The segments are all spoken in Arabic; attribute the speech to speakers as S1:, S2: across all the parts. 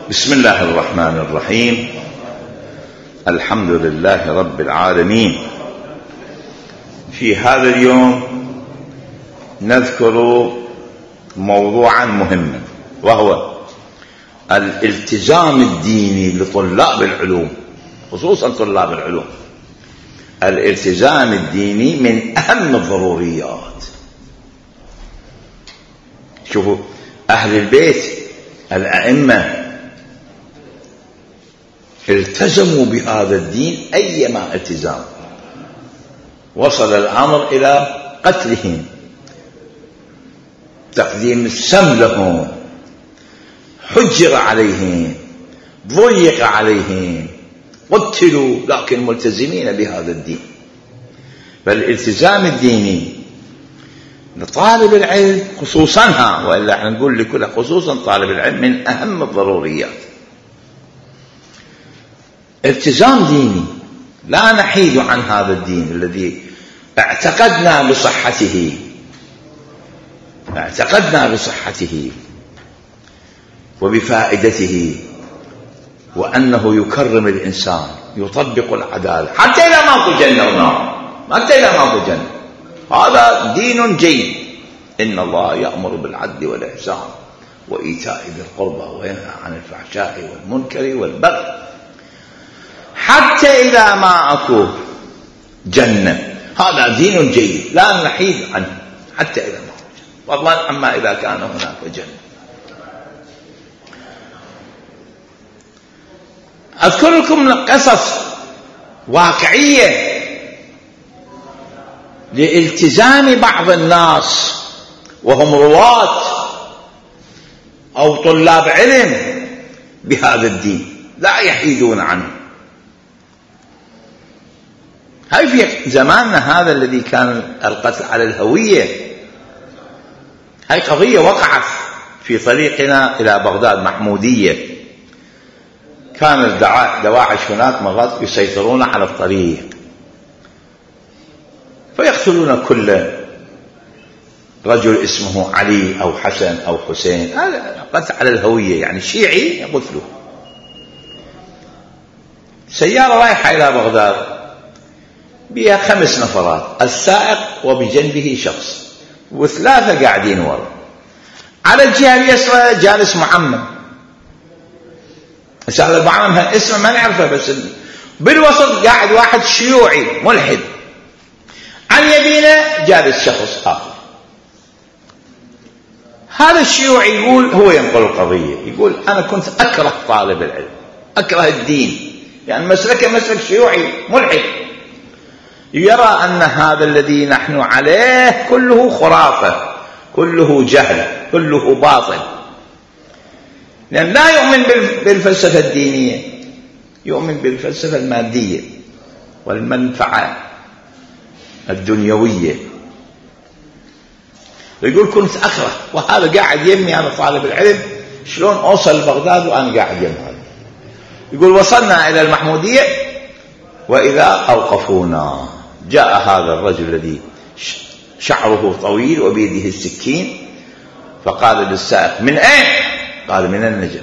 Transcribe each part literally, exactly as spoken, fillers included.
S1: بسم الله الرحمن الرحيم. الحمد لله رب العالمين. في هذا اليوم نذكر موضوعا مهما، وهو الالتزام الديني لطلاب العلوم، خصوصا طلاب العلوم. الالتزام الديني من أهم الضروريات. شوفوا أهل البيت الأئمة التزموا بهذا الدين أيما التزام، وصل الأمر إلى قتلهم، تقديم السم لهم، حجر عليهم، ضيق عليهم، قتلوا، لكن ملتزمين بهذا الدين. فالالتزام الديني لطالب العلم خصوصا، وإلا احنا نقول لكل، خصوصا طالب العلم، من أهم الضروريات. التزام ديني، لا نحيد عن هذا الدين الذي اعتقدنا بصحته اعتقدنا بصحته وبفائدته، وأنه يكرم الإنسان، يطبق العدالة حتى إذا ماكو جنة ونار، حتى إذا ماكو جنة. هذا دين جيد. إن الله يأمر بالعدل والإحسان وإيتاء ذي القربى وينهى عن الفحشاء والمنكر والبغي، حتى إذا ما أكو جنة. هذا دين جيد لا نحيد عنه حتى إذا ما أكو جنة، والله أما إذا كان هناك جنة. أذكر لكم قصص واقعية لالتزام بعض الناس وهم رواة أو طلاب علم بهذا الدين، لا يحيدون عنه. هاي في زماننا هذا الذي كان القتل على الهوية، هاي قضية وقعت في طريقنا إلى بغداد محمودية. كان الدواعش هناك مرات يسيطرون على الطريق فيقتلون كل رجل اسمه علي أو حسن أو حسين، هذا قتل على الهوية، يعني شيعي يقتله. سيارة رايحة إلى بغداد بها خمس نفرات، السائق وبجنبه شخص، وثلاثة قاعدين وراء. على الجهة اليسرى جالس معمم، هذا المعمم اسمه ما نعرفه، بس بالوسط قاعد واحد شيوعي ملحد، عن يمينه جالس شخص آخر. هذا الشيوعي يقول، هو ينقل القضية، يقول أنا كنت أكره طالب العلم، أكره الدين، يعني مسلكه مسلك شيوعي ملحد، يرى أن هذا الذي نحن عليه كله خرافة، كله جهل، كله باطل، لأن لا يؤمن بالفلسفة الدينية، يؤمن بالفلسفة المادية والمنفعة الدنيوية. يقول كنت أكره، وهذا قاعد يمي أنا طالب العلم، شلون أوصل لبغداد وأنا قاعد يمي هذا. يقول وصلنا إلى المحمودية وإذا أوقفونا. جاء هذا الرجل الذي شعره طويل وبيده السكين، فقال للسائق من أين؟ قال من النجف.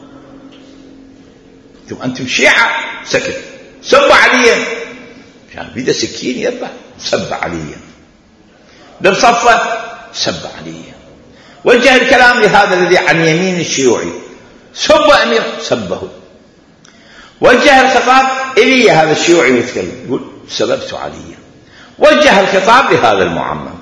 S1: ثم أنتم شيعة؟ سكت. سب عليا، كان بيده سكين يذبح، سب عليا. بالصفة سب عليا. وجه الكلام لهذا الذي عن يمين الشيوعي، سب أمير، سبه. وجه الخطاب إلي، هذا الشيوعي يتكلم، يقول سببت عليا. وجه الخطاب لهذا المعمم،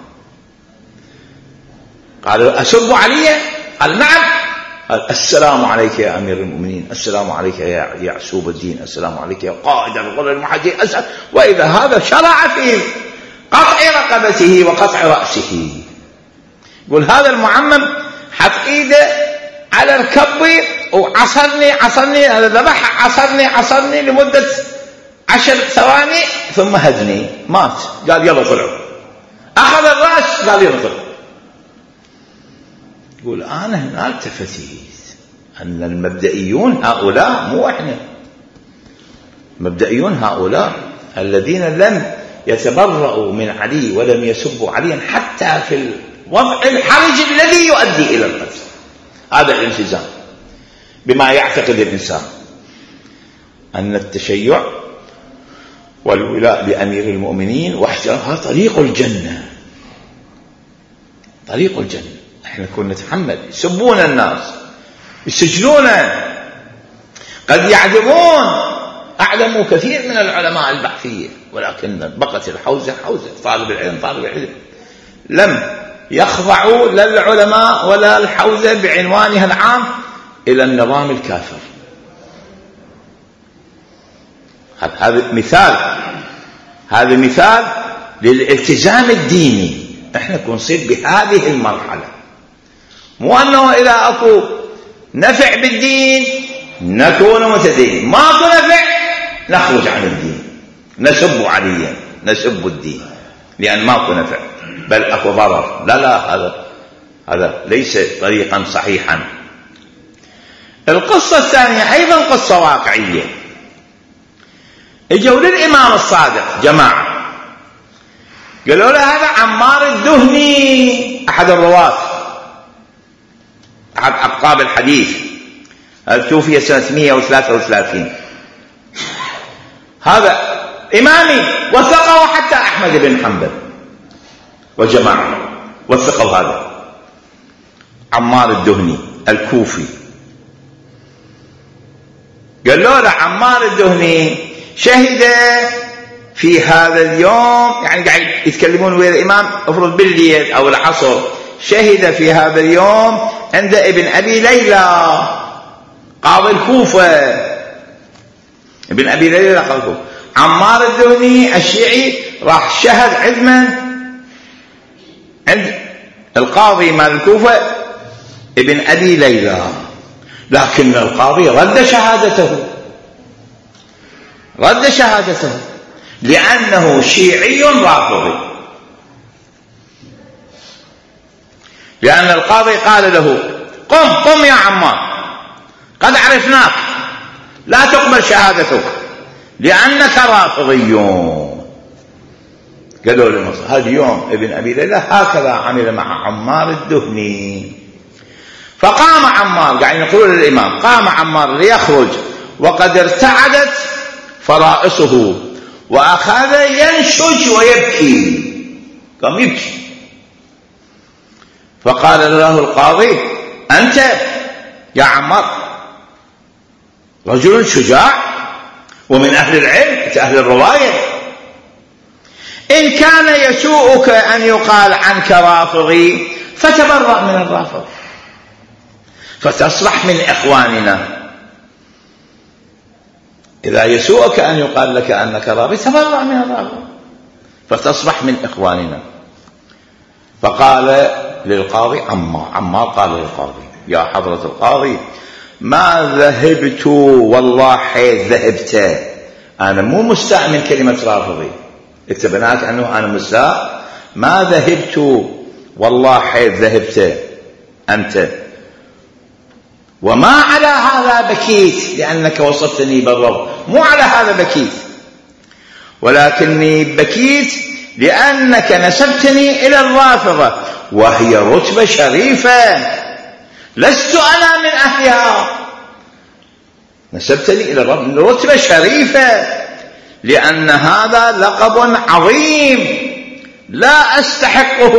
S1: قال أسب عليا؟ قال نعم. قال السلام عليك يا أمير المؤمنين، السلام عليك يا يعسوب الدين، السلام عليك يا قائد الغر المحجين. وإذا هذا شرع في قطع رقبته وقطع رأسه. يقول هذا المعمم حط إيده على الكب وعصرني عصرني، هذا ذبح، عصرني عصرني لمدة عشر ثواني ثم هدني، مات. قال يلا طلعوا. أخذ الرأس قال يلا طلعوا. يقول أنا هنا التفتيت أن المبدئيون هؤلاء مو إحنا، مبدئيون هؤلاء الذين لم يتبرؤوا من علي ولم يسبوا عليا حتى في الوضع الحرج الذي يؤدي إلى القتل. هذا الالتزام. بما يعتقد الإنسان أن التشيع والولاء لأمير المؤمنين واحترامها طريق الجنة، طريق الجنة. احنا كنا نتحمل، يسبون الناس، يسجنون، قد يعذبون. أعلموا كثير من العلماء البحثية، ولكن بقت الحوزة حوزة، طالب العلم طالب العلم، لم يخضعوا لا العلماء ولا الحوزة بعنوانها العام إلى النظام الكافر. هذا مثال، هذا مثال للالتزام الديني. احنا نصير بهذه المرحلة، مو أنه إذا أكو نفع بالدين نكون متدين، ما أكو نفع نخرج عن الدين، نسب عليا، نسب الدين لأن ما أكو نفع بل أكو ضرر. لا لا، هذا هذا ليس طريقا صحيحا. القصة الثانية أيضا قصة واقعية. اجوا للإمام الصادق جماعة قالوا له هذا عمار الدهني أحد الرواة، أحد أقطاب الحديث، توفي سنة مئة وثلاثة وثلاثين، هذا إمامي، وثقه حتى أحمد بن حنبل وجماعة وثقوا هذا عمار الدهني الكوفي. قالوا له عمار الدهني شهد في هذا اليوم، يعني قاعد يتكلمون ويا الإمام افرض بالليل أو العصر، شهد في هذا اليوم عند ابن أبي ليلى قاضي الكوفة، ابن أبي ليلى قاضي الكوفة. عمار الدهني الشيعي راح شهد عند من؟ عند القاضي مال الكوفة ابن أبي ليلى، لكن القاضي رد شهادته، رد شهادته لأنه شيعي رافضي، لأن القاضي قال له قم قم يا عمار قد عرفناك لا تقبل شهادتك لأنك رافضي. قالوا له هذا يوم ابن أبي ليلى هكذا عمل مع عمار الدهني. فقام عمار، قاعد يقول للإمام، قام عمار ليخرج وقد ارتعدت فرائصه وأخذ ينشج ويبكي، قام يبكي. فقال له القاضي أنت يا عمار رجل شجاع ومن أهل العلم، أهل الرواية، إن كان يسوءك أن يقال عنك رافضي فتبرأ من الرافض فتصبح من إخواننا. إذا يسوءك أن يقال لك أنك رافضي تبرأ من الرافض فتصبح من إخواننا. فقال للقاضي عمار، عمار قال للقاضي يا حضرة القاضي ما ذهبت والله حيث ذهبت، أنا مو مستاء من كلمة رافضي، اكتب هناك أنه أنا مستاء، ما ذهبت والله حيث ذهبت أنت، وما على هذا بكيت لأنك وصفتني بالرفض، مو على هذا بكيت، ولكني بكيت لأنك نسبتني إلى الرافضة وهي رتبة شريفة لست أنا من أهلها، نسبتني إلى الرافضة رتبة شريفة لأن هذا لقب عظيم لا أستحقه.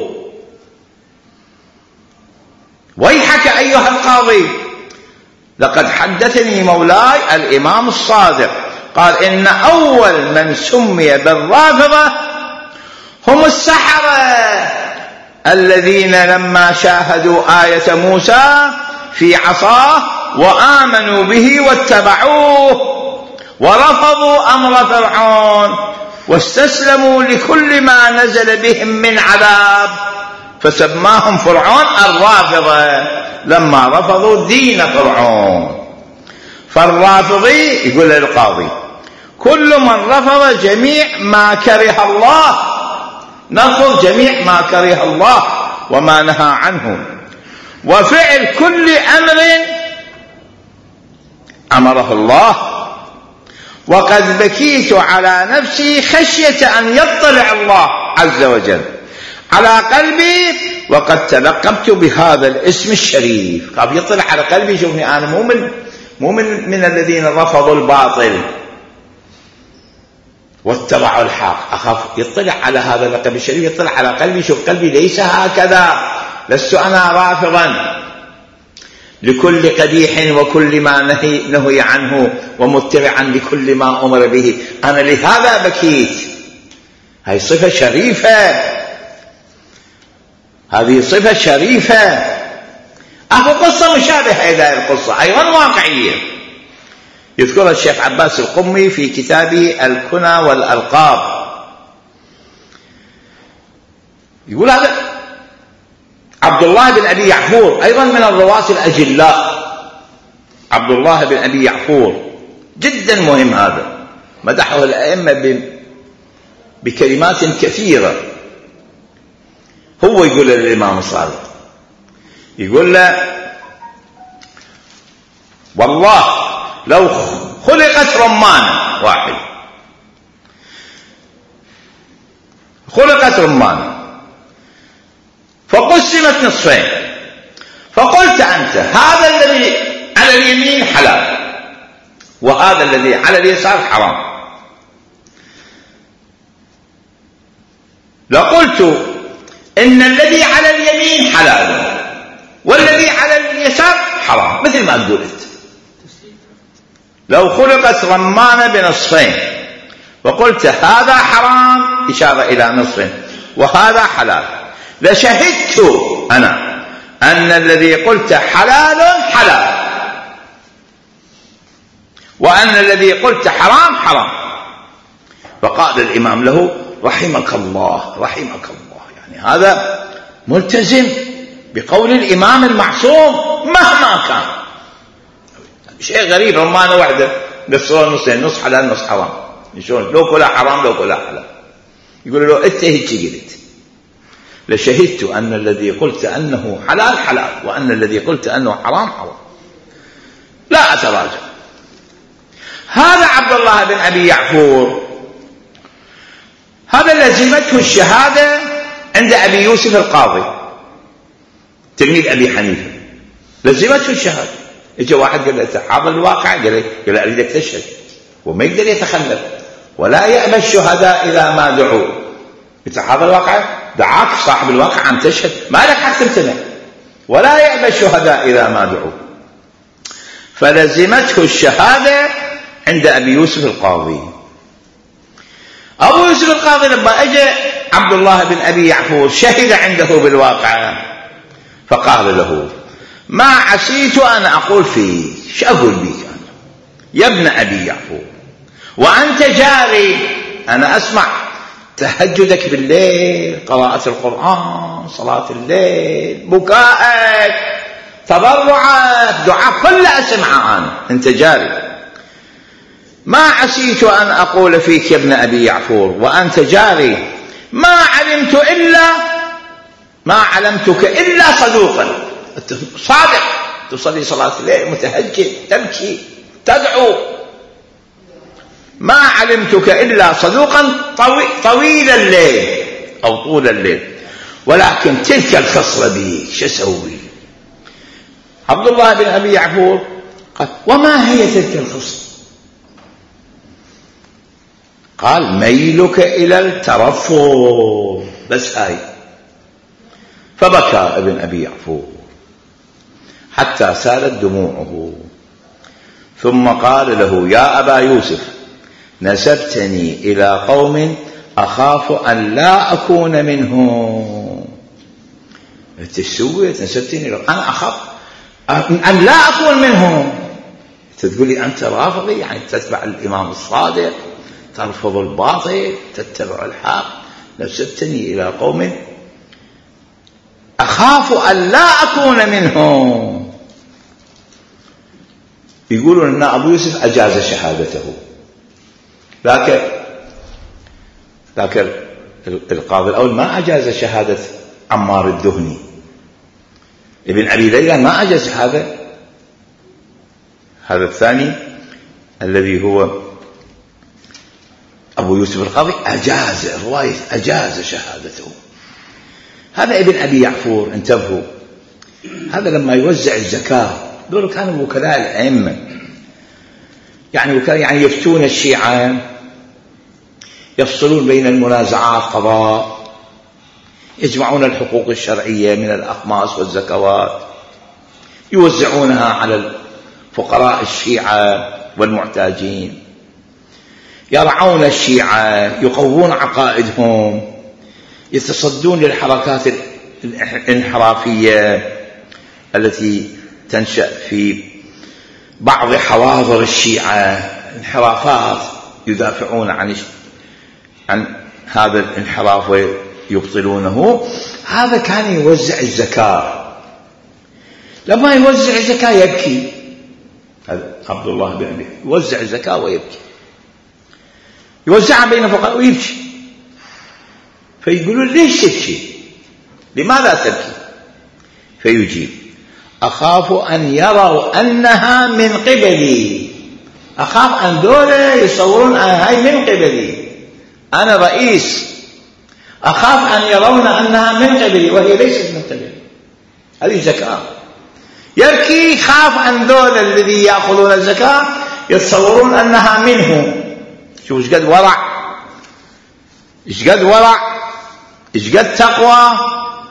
S1: ويحك أيها القاضي لقد حدثني مولاي الإمام الصادق قال إن أول من سمي بالرافضة هم السحرة الذين لما شاهدوا آية موسى في عصاه وآمنوا به واتبعوه ورفضوا أمر فرعون واستسلموا لكل ما نزل بهم من عذاب فسماهم فرعون الرافضة لما رفضوا دين فرعون. فالرافضي يقول للقاضي كل من رفض جميع ما كره الله، نرفض جميع ما كره الله وما نهى عنه وفعل كل أمر أمره الله. وقد بكيت على نفسي خشية أن يطلع الله عز وجل على قلبي وقد تلقبت بهذا الاسم الشريف. قام يطلع على قلبي، شوفني أنا مو من مو من, من الذين رفضوا الباطل واتبعوا الحق. أخاف يطلع على هذا اللقب الشريف، يطلع على قلبي، شوف قلبي ليس هكذا، لست أنا رافضا لكل قبيح وكل ما نهي, نهي عنه ومتبعا لكل ما أمر به. أنا لهذا بكيت. هذه صفة شريفة، هذه صفة شريفة. أهو قصة مشابهة إلى القصة أيضا واقعية يذكرها الشيخ عباس القمي في كتابه الكنى والألقاب. يقول هذا عبد الله بن أبي يعفور أيضا من الرواة الأجلاء. عبد الله بن أبي يعفور جدا مهم، هذا مدحه الأئمة بكلمات كثيرة. هو يقول للإمام الصادق، يقول له والله لو خلقت رمانة واحد، خلقت رمانة فقسمت نصفين، فقلت أنت هذا الذي على اليمين حلال وهذا الذي على اليسار حرام، لقلت إن الذي على اليمين حلال والذي على اليسار حرام، مثل ما قلت. لو خلقت رمانة بنصفين وقلت هذا حرام إشارة إلى نصف وهذا حلال، لشهدت أنا أن الذي قلت حلال حلال وأن الذي قلت حرام حرام. فقال الإمام له رحمك الله رحمك الله، يعني هذا ملتزم بقول الإمام المعصوم مهما كان. شيء غريب، رمانة واحدة نصفين نصين، نص حلال نص حرام، شلون؟ لو كلها حرام لو كلها حلال. يقول له أنت هيك قلت، لشهدت أن الذي قلت أنه حلال حلال وأن الذي قلت أنه حرام حرام، لا أتراجع. هذا عبد الله بن أبي يعفور، هذا لزمته الشهادة عند أبي يوسف القاضي تلميذ أبي حنيفة، لزمته الشهادة. اجى واحد قال له حاضر الواقع، قال له قال له أريدك تشهد، وما يقدر يتخلف، ولا يأبى الشهداء إذا ما دعوا. أنت حاضر الواقع، دعاك صاحب الواقع أن تشهد، ما لك حق تمتنع، ولا يأبى الشهداء إذا ما دعوا. فلزمته الشهادة عند أبي يوسف القاضي. أبو يوسف القاضي لما أجى عبد الله بن أبي يعفور شهد عنده بالواقع، فقال له ما عسيت أن أقول فيك، شو أقول بيك أنا يا ابن أبي يعفور وأنت جاري، أنا أسمع تهجدك بالليل، قراءة القرآن، صلاة الليل، بكائك، تضرعك، دعاء، كل أسمع أنا، أنت جاري. ما عسيت أن أقول فيك يا ابن أبي يعفور وأنت جاري، ما علمت إلا ما علمتك إلا صدوقا، صادق، تصلي صلاة الليل، متهجد، تبكي، تدعو. ما علمتك إلا صدوقا طويل الليل أو طول الليل، ولكن تلك الخصلة بيك، شو أسوي؟ عبد الله بن أبي يعفور قال وما هي تلك الخصلة؟ قال ميلك إلى الترفض، بس هاي. فبكى ابن أبي يعفور حتى سالت دموعه، ثم قال له يا أبا يوسف نسبتني إلى قوم أخاف أن لا أكون منهم. أنت سويت نسبتني، أنا أخاف أن لا أكون منهم. تقولي أنت رافضي، يعني تتبع الإمام الصادق، ترفض الباطل، تتبع الحق. نسبتني إلى قوم أخاف أن لا أكون منهم. يقولون أن أبو يوسف أجاز شهادته، لكن لكن القاضي الأول ما أجاز شهادة عمار الدهني، ابن أبي ليلى ما أجاز هذا. هذا الثاني الذي هو أبو يوسف القاضي أجاز، رواية أجاز شهادته. هذا ابن أبي يعفور، انتبهوا، هذا لما يوزع الزكاة دول كانوا وكلاء الأئمة، يعني وكلاء يعني يفتون الشيعة، يفصلون بين المنازعات قضاء، يجمعون الحقوق الشرعية من الأخماس والزكوات، يوزعونها على الفقراء الشيعة والمعتاجين، يرعون الشيعة، يقوون عقائدهم، يتصدون للحركات الانحرافية التي تنشأ في بعض حواضر الشيعة، انحرافات يدافعون عن عن هذا الانحراف ويبطلونه. هذا كان يوزع الزكاة، لما يوزع الزكاة يبكي، هذا عبد الله بن أبي يوزع الزكاة ويبكي، يوزعها بين الفقراء ويبكي، فيقولون ليش تبكي؟ لماذا تبكي؟ فيجيب: أخاف أن يروا أنها من قبلي، أخاف أن دولة يصورون أنها من قبلي، أنا رئيس، أخاف أن يرون أنها من قبلي وهي ليست من قبلي. هذه زكاة، يبكي خاف أن دولة الذي يأخذون الزكاة يتصورون أنها منه. شوف ايش قد ورع، ايش قد ورع، ايش قد تقوى.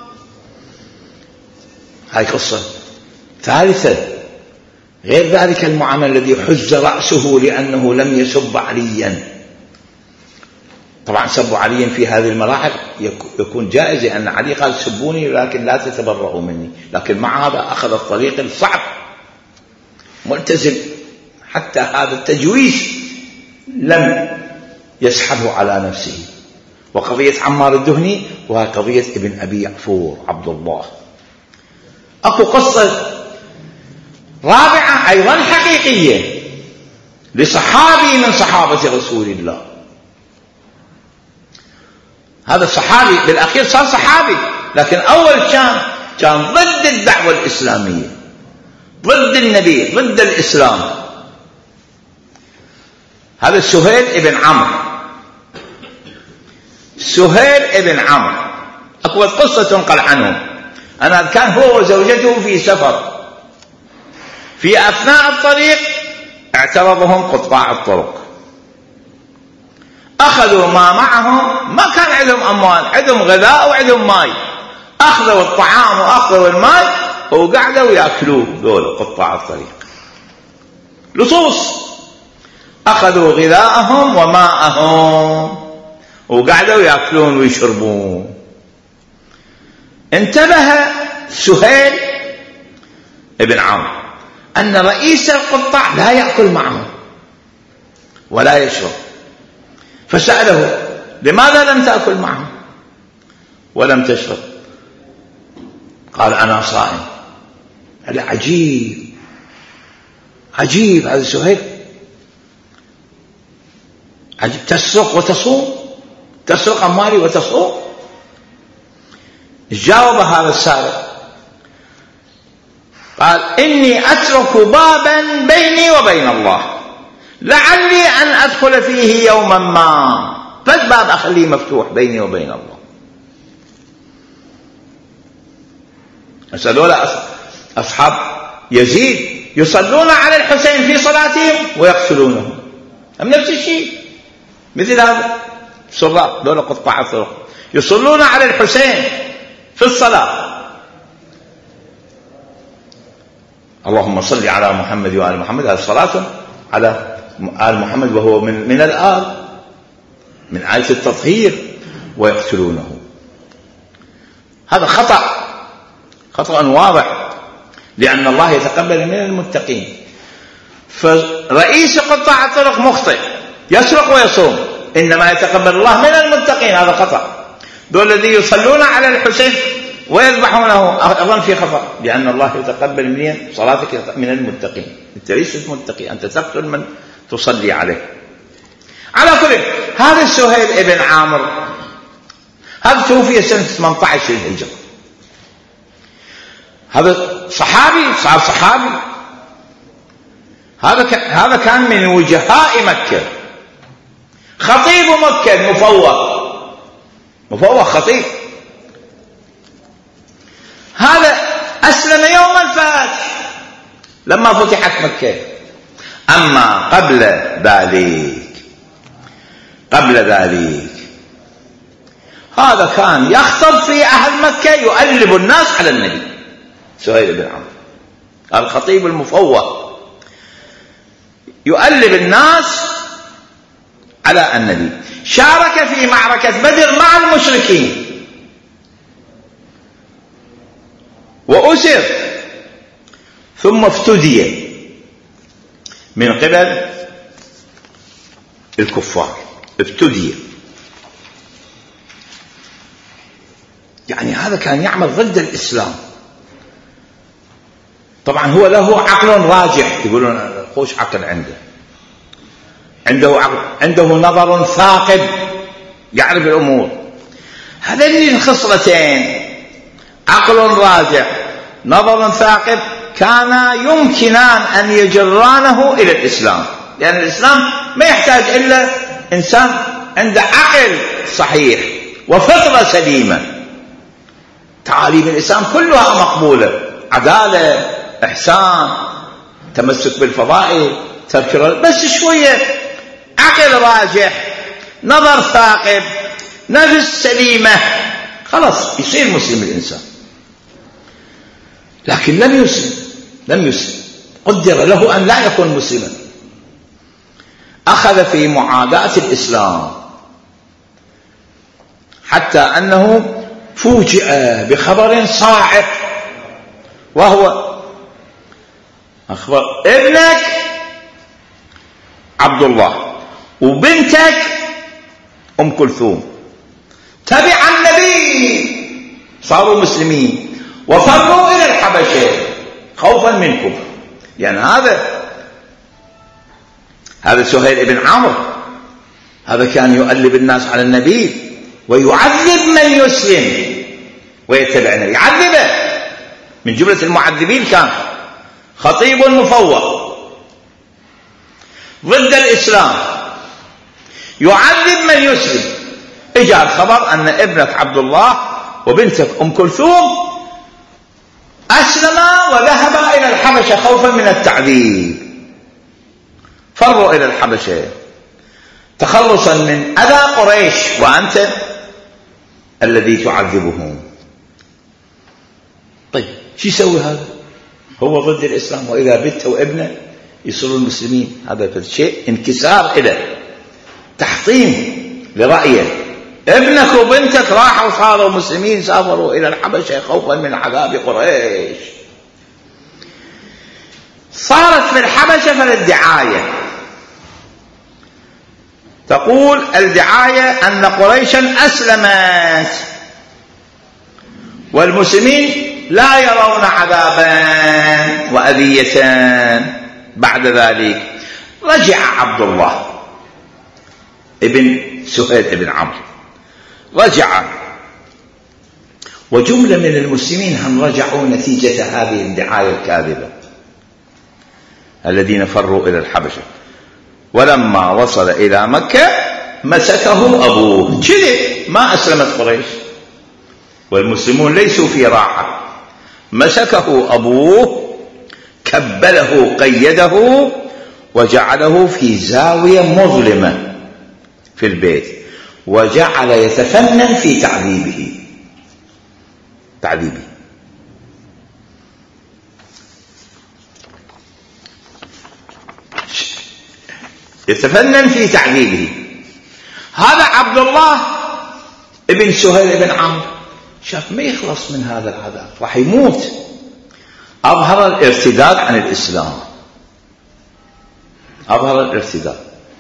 S1: هاي قصة ثالثة. غير ذلك المعامل الذي حز رأسه لأنه لم يسب عليا. طبعا سب عليا في هذه المراحل يكون جائز، لأن علي قال سبوني لكن لا تتبرؤوا مني، لكن مع هذا أخذ الطريق الصعب، ملتزم، حتى هذا التجويز لم يسحبه على نفسه. وقضية عمار الدهني وقضية ابن أبي يعفور عبد الله. أكو قصة رابعة أيضا حقيقية لصحابي من صحابة رسول الله. هذا الصحابي بالأخير صار صحابي، لكن أول كان كان ضد الدعوة الإسلامية، ضد النبي، ضد الإسلام. هذا سهيل ابن عمرو. سهيل ابن عمرو أكو قصة تنقل عنه، أنا كان هو وزوجته في سفر، في أثناء الطريق اعترضهم قطاع الطرق، أخذوا ما معهم، ما كان عندهم أموال، عندهم غذاء وعندهم ماء، أخذوا الطعام وأخذوا الماء وقعدوا يأكلوه. دول قطاع الطريق لصوص، أخذوا غذاءهم وماءهم وقعدوا يأكلون ويشربون. انتبه سهيل ابن عمرو أن رئيس القطاع لا يأكل معهم ولا يشرب، فسأله: لماذا لم تأكل معهم ولم تشرب؟ قال: أنا صائم. قال: عجيب عجيب هذا سهيل، عجيب، تسرق وتصوم، تسرق أموالي وتصوم. جاوب هذا السارق قال: إني أترك بابا بيني وبين الله لعلي أن أدخل فيه يوما ما، فالباب أخليه مفتوح بيني وبين الله. أسألوا أصحاب يزيد يصلون على الحسين في صلاتهم ويقتلونه، هم نفس الشيء، مثل هذا سراء دول قطاع الطرق يصلون على الحسين في الصلاة. اللهم صل على محمد وآل محمد، هذه صلاة على آل محمد وهو من, من الآل، من آية التطهير، ويقتلونه. هذا خطأ، خطأ واضح، لأن الله يتقبل من المتقين. فرئيس قطاع الطرق مخطئ، يسرق ويصوم، إنما يتقبل الله من المتقين، هذا خطأ. دول الذين يصلون على الحسين ويذبحونه أظن في خطأ، لأن الله يتقبل من صلاتك من المتقين. أنت ليست متقي، أنت تقتل من تصلي عليه. على كل هذا سهيل ابن عامر هذا توفي سنة ثمانية عشر للهجرة، هذا صحابي، صار صحابي. هذا هذا كان من وجهاء مكة، خطيب مكة، مفوض مفوض خطيب. أسلم يوم الفتح لما فتحت مكة. أما قبل ذلك قبل ذلك هذا كان يخطب في أهل مكة يؤلب الناس على النبي. سهيل بن عمرو الخطيب المفوه يؤلب الناس على النبي. شارك في معركة بدر مع المشركين وأسر، ثم افتدي من قبل الكفار. افتدي يعني هذا كان يعمل ضد الإسلام. طبعا هو له عقل راجح، يقولون خوش عقل عنده عنده عقل، عنده نظر ثاقب يعرف الأمور. هذين الخصلتين عقل راجح نظر ثاقب كان يمكنان أن يجرانه إلى الإسلام، لأن الإسلام ما يحتاج إلا إنسان عنده عقل صحيح وفطرة سليمة. تعاليم الإسلام كلها مقبولة، عدالة، إحسان، تمسك بالفضائل، ترك، بس شوية عقل راجح، نظر ثاقب، نفس سليمة، خلاص يصير مسلم الإنسان. لكن لم يسلم لم يسلم قدر له أن لا يكون مسلما. أخذ في معاداة الإسلام حتى أنه فوجئ بخبر صاعق، وهو أخبر ابنك عبد الله وبنتك أم كلثوم تبع النبي صاروا مسلمين وفروا إلى الحبشة خوفا منكم. يعني هذا هذا سهيل بن عمرو هذا كان يؤلب الناس على النبي ويعذب من يسلم ويتبع النبي، يعذبه من جملة المعذبين. كان خطيب مفوه ضد الإسلام يعذب من يسلم. اجى الخبر أن ابنك عبد الله وبنتك أم كلثوم أسلما وذهبا إلى الحبشة خوفا من التعذيب، فروا إلى الحبشة تخلصا من أذى قريش، وأنت الذي تعذبهم. طيب شو يسوي هذا؟ هو ضد الإسلام، وإذا بنته وابنه يصيرون المسلمين. هذا شيء انكسار إلى تحطيم لرأيه. ابنك وبنتك راحوا صاروا مسلمين، سافروا إلى الحبشة خوفا من عذاب قريش. صارت في الحبشة فالدعاية تقول الدعاية أن قريشا أسلمت والمسلمين لا يرون عذابا وأذية. بعد ذلك رجع عبد الله ابن سهيل ابن عمرو، رجع وجملة من المسلمين هم رجعوا نتيجة هذه الدعاية الكاذبة الذين فروا إلى الحبشة. ولما وصل إلى مكة مسكه أبوه، كذب، ما أسلمت قريش والمسلمون ليسوا في راحة. مسكه أبوه كبله قيده وجعله في زاوية مظلمة في البيت، وجعل يتفنن في تعذيبه تعذيبه يتفنن في تعذيبه. هذا عبد الله ابن سهيل بن عمرو شاف ما يخلص من هذا العذاب، راح يموت. أظهر الارتداد عن الإسلام، أظهر الارتداد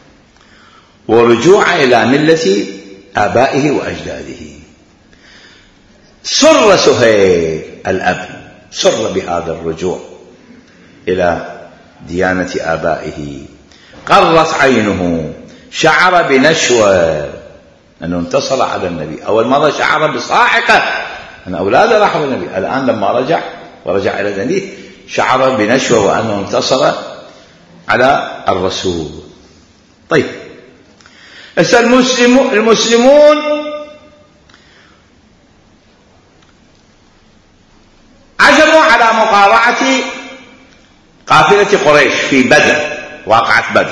S1: ورجوع إلى ملة آبائه وأجداده. سر سهيل الأب، سر بهذا الرجوع إلى ديانة آبائه. قرت عينه، شعر بنشوة أنه انتصر على النبي. أول مرة شعر بصاعقة أن أولاده راحوا النبي، الآن لما رجع ورجع إلى النبي شعر بنشوة وأنه انتصر على الرسول. طيب المسلم المسلمون عزموا على مقاتلة قريش في بدر، واقعة بدر،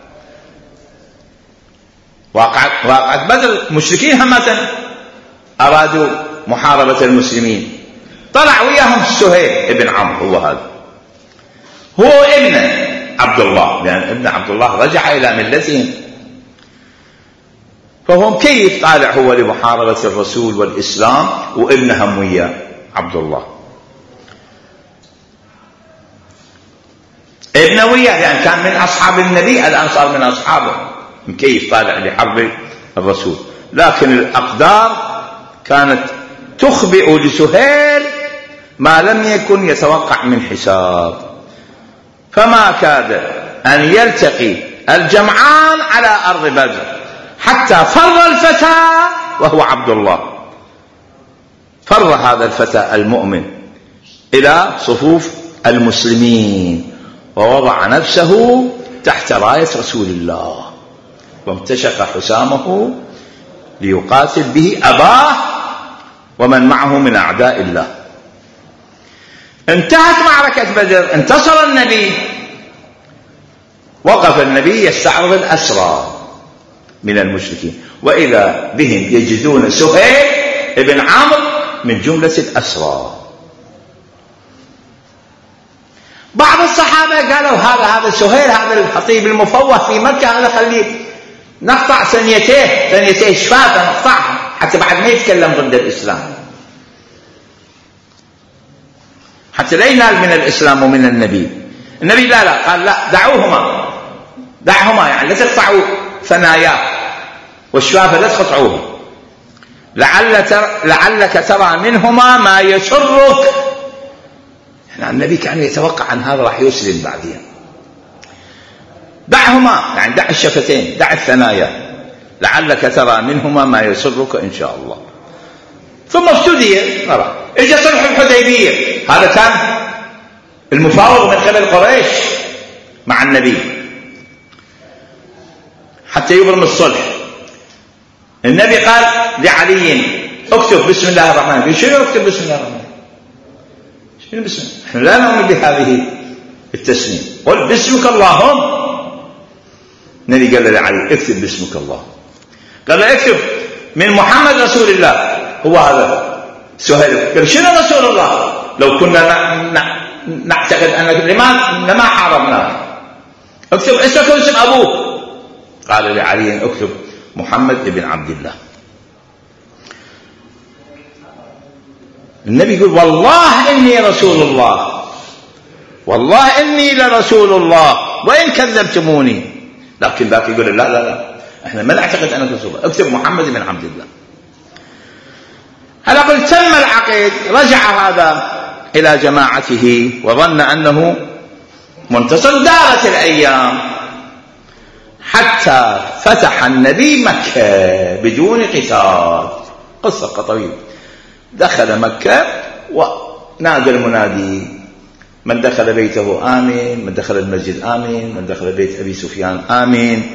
S1: واقعة, واقعة بدر مشركين همة أرادوا محاربة المسلمين، طلع وياهم سهيل ابن عمرو، هو هذا هو ابن عبد الله، لأن ابن عبد الله رجع إلى ملتهم، فهم كيف طالع هو لمحاربة الرسول والإسلام وابنهم وياه عبد الله ابن وياه، يعني كان من أصحاب النبي، الآن صار من أصحابه، كيف طالع لحرب الرسول. لكن الأقدار كانت تخبئ لسهيل ما لم يكن يتوقع من حساب، فما كاد أن يلتقي الجمعان على أرض بدر حتى فر الفتى وهو عبد الله، فر هذا الفتى المؤمن إلى صفوف المسلمين ووضع نفسه تحت راية رسول الله وامتشق حسامه ليقاتل به أباه ومن معه من أعداء الله. انتهت معركة بدر، انتصر النبي، وقف النبي يستعرض الأسرى من المشركين، وإذا بهم يجدون سهيل ابن عمرو من جملة الأسرى. بعض الصحابة قالوا هذا هذا سهيل، هذا الخطيب المفوه في مكة، هذا خليه نقطع ثنيتيه ثنيتيه شفافة نقطعها حتى بعد ما يتكلم ضد الإسلام، حتى لا ينال من الإسلام ومن النبي. النبي لا لا قال لا، دعوهما دعهما، يعني لا تقطعوا ثناياه والشفافة لا تقطعوها، لعل تر... لعلك ترى منهما ما يسرك. يعني النبي كان يتوقع أن هذا راح يسلم بعدين. دعهما يعني دع الشفتين، دع الثنايا، لعلك ترى منهما ما يسرك إن شاء الله. ثم ابتدي نرى اجى صلح الحديبية، هذا كان المفاوض من قبل قريش مع النبي حتى يبرم الصلح. النبي قال لعلي اكتب بسم الله الرحمن الرحيم. شنو اكتب بسم الله الرحمن الرحيم؟ شنو بسم الله؟ احنا لا نؤمن بهذه التسمية، قل باسمك اللهم. النبي قال لعلي اكتب باسمك الله، قال له اكتب من محمد رسول الله. هو هذا سهيل قال شنو رسول الله؟ لو كنا نعتقد أنك لما لما حاربناك، اكتب اسمك واسم أبوك. قال لعلي اكتب محمد بن عبد الله. النبي يقول والله إني رسول الله، والله إني لرسول الله وإن كذبتموني. لكن ذاك يقول لا لا لا احنا ما نعتقد أنك رسول الله، اكتب محمد بن عبد الله. هلا قلت تم العقد، رجع هذا إلى جماعته وظن أنه منتصر. دارت الأيام حتى فتح النبي مكة بدون قتال، قصة طويلة. دخل مكة ونادى المنادي من دخل بيته آمين، من دخل المسجد آمين، من دخل بيت أبي سفيان آمين.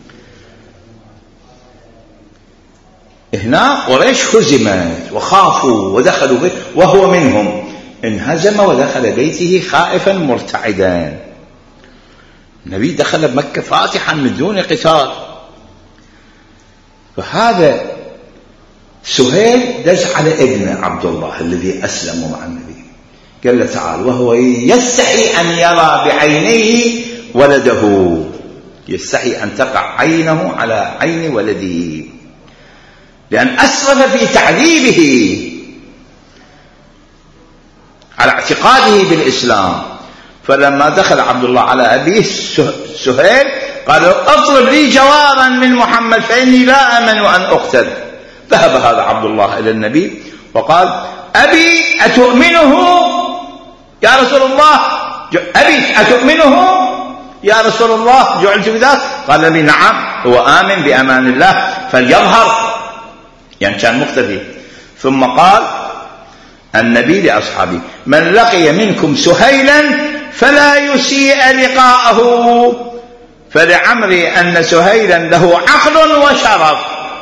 S1: هنا قريش هزمت وخافوا ودخلوا بيته وهو منهم، انهزم ودخل بيته خائفا مرتعدا. النبي دخل بمكة فاتحا من دون قتال. فهذا سهيل دز على ابن عبد الله الذي أسلم مع النبي، قال له تعال، وهو يستحي أن يرى بعينيه ولده، يستحي أن تقع عينه على عين ولده، لأن أسرف في تعذيبه على اعتقاده بالإسلام. فلما دخل عبد الله على أبيه سهيل قال اطلب لي جوابا من محمد فإني لا أمن أن أقتل. ذهب هذا عبد الله إلى النبي وقال أبي أتؤمنه يا رسول الله؟ أبي أتؤمنه يا رسول الله؟ جعلت بذلك؟ قال النبي نعم، هو آمن بأمان الله فليظهر، يعني كان مختفي. ثم قال النبي لأصحابه من لقي منكم سهيلا فلا يسيء لقاءه، فلعمري أن سهيلا له عقل وشرف،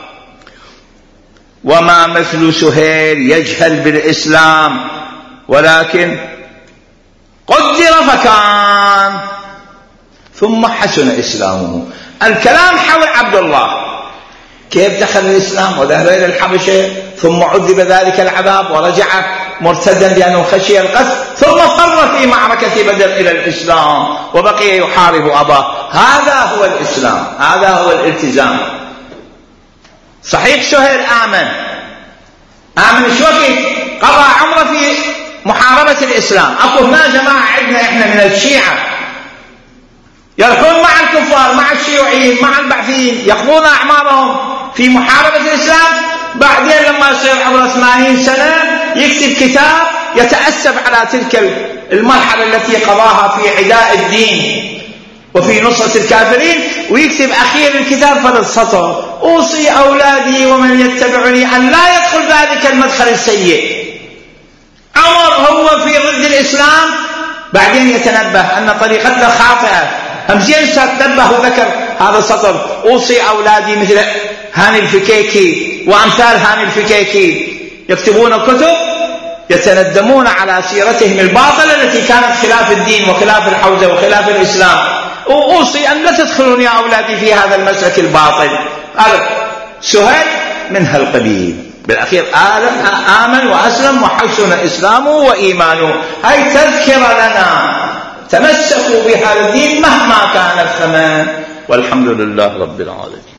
S1: وما مثل سهيل يجهل بالإسلام ولكن قدر فكان، ثم حسن إسلامه. الكلام حول عبد الله، كيف دخل الإسلام وذهب إلى الحبشة، ثم عذب ذلك العذاب ورجع مرتدا لأنه خشي القتل، ثم فر في معركة بدر إلى الإسلام وبقي يحارب أباه. هذا هو الإسلام، هذا هو الالتزام. صحيح سهيل آمن، آمن شو وقت قضى عمره في محاربة الإسلام. أكو هنا جماعة عندنا إحنا من الشيعة يركون مع الكفار، مع الشيوعيين، مع البعثيين، يقضون أعمارهم في محاربة الإسلام. بعدين لما يصير عمره ثمانين سنة يكتب كتاب يتأسف على تلك المرحلة التي قضاها في عداء الدين وفي نصرة الكافرين، ويكتب أخير الكتاب فضل سطر: أوصي أولادي ومن يتبعني أن لا يدخل ذلك المدخل السيء. عمر هو في ضد الإسلام، بعدين يتنبه أن طريقتنا خاطئة، همزين تنبه وذكر هذا السطر: أوصي أولادي مثل هاني الفكيكي وأمثال هاني الفكيكي، يكتبون كتب يتندمون على سيرتهم الباطلة التي كانت خلاف الدين وخلاف الحوزة وخلاف الإسلام. وأوصي أن لا تدخلون يا أولادي في هذا المسلك الباطل. هذا سهيل من هالقبيل. بالأخير آمن وأسلم وحسن إسلامه وإيمانه. هاي تذكرة لنا، تمسكوا بهذا الدين مهما كان الثمن، والحمد لله رب العالمين.